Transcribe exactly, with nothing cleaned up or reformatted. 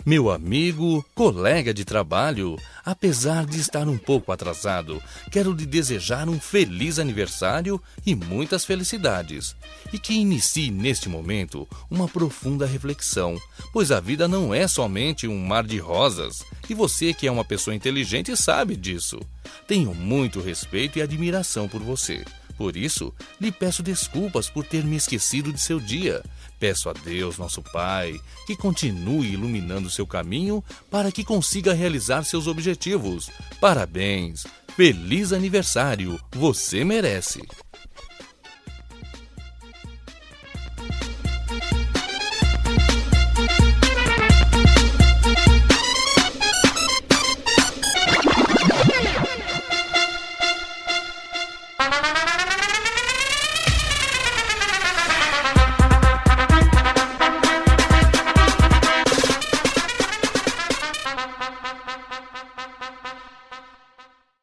Meu amigo, colega de trabalho, apesar de estar um pouco atrasado, quero lhe desejar um feliz aniversário e muitas felicidades. E que inicie neste momento uma profunda reflexão, pois a vida não é somente um mar de rosas, e você que é uma pessoa inteligente sabe disso. Tenho muito respeito e admiração por você. Por isso, lhe peço desculpas por ter me esquecido de seu dia. Peço a Deus, nosso Pai, que continue iluminando seu caminho para que consiga realizar seus objetivos. Parabéns! Feliz aniversário! Você merece!